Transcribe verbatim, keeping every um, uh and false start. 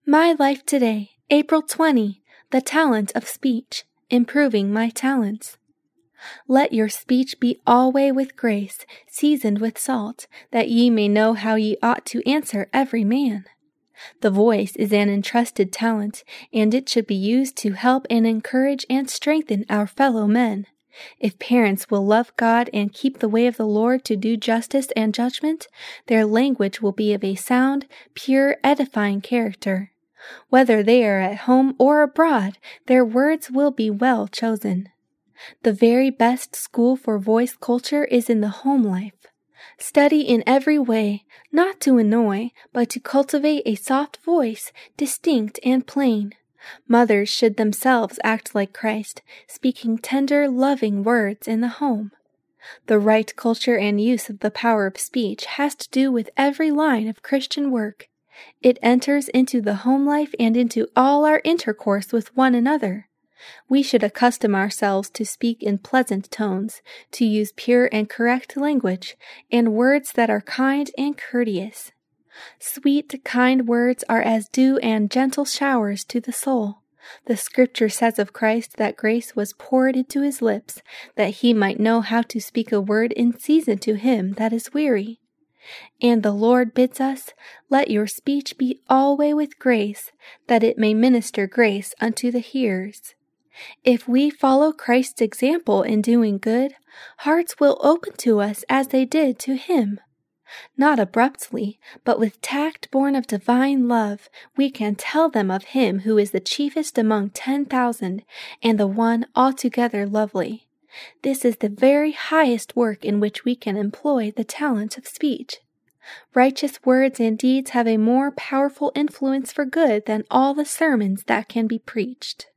My Life Today, April twentieth, The Talent of Speech, Improving My Talents. Let your speech be alway with grace, seasoned with salt, that ye may know how ye ought to answer every man. The voice is an entrusted talent, and it should be used to help and encourage and strengthen our fellow men. If parents will love God and keep the way of the Lord to do justice and judgment, their language will be of a sound, pure, edifying character. Whether they are at home or abroad, their words will be well chosen. The very best school for voice culture is in the home life. Study in every way, not to annoy, but to cultivate a soft voice, distinct and plain. Mothers should themselves act like Christ, speaking tender, loving words in the home. The right culture and use of the power of speech has to do with every line of Christian work. It enters into the home life and into all our intercourse with one another. We should accustom ourselves to speak in pleasant tones, to use pure and correct language, and words that are kind and courteous. Sweet, kind words are as dew and gentle showers to the soul. The Scripture says of Christ that grace was poured into his lips, that he might know how to speak a word in season to him that is weary. And the Lord bids us, let your speech be alway with grace, that it may minister grace unto the hearers. If we follow Christ's example in doing good, hearts will open to us as they did to him. Not abruptly, but with tact born of divine love, we can tell them of him who is the chiefest among ten thousand, and the one altogether lovely. This is the very highest work in which we can employ the talent of speech. Righteous words and deeds have a more powerful influence for good than all the sermons that can be preached.